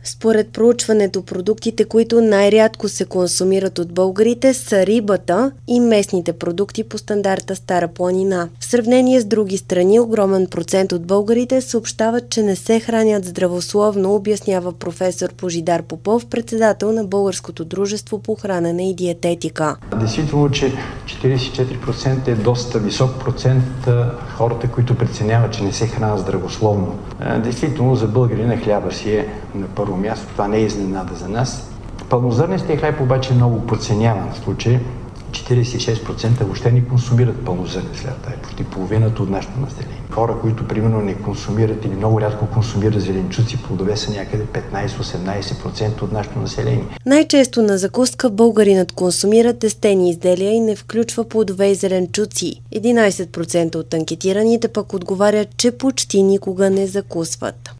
Според проучването, продуктите, които най-рядко се консумират от българите, са рибата и местните продукти по стандарта Стара планина. В сравнение с други страни, огромен процент от българите съобщават, че не се хранят здравословно, обяснява професор Божидар Попов, председател на Българското дружество по хранене и диететика. Действително, че 44% е доста висок процент хората, които преценяват, че не се хранят здравословно. Действително, за българина хляба си е на първо място. Това не е изненада за нас. Пълнозърнестия хляб обаче е много подценяван в случай. 46% въобще не консумират пълнозърнен хляб. Това е почти половината от нашето население. Хора, които примерно не консумират или много рядко консумират зеленчуци, плодове, са някъде 15-18% от нашето население. Най-често на закуска българинът консумира тестени изделия и не включва плодове и зеленчуци. 11% от анкетираните пък отговарят, че почти никога не закусват.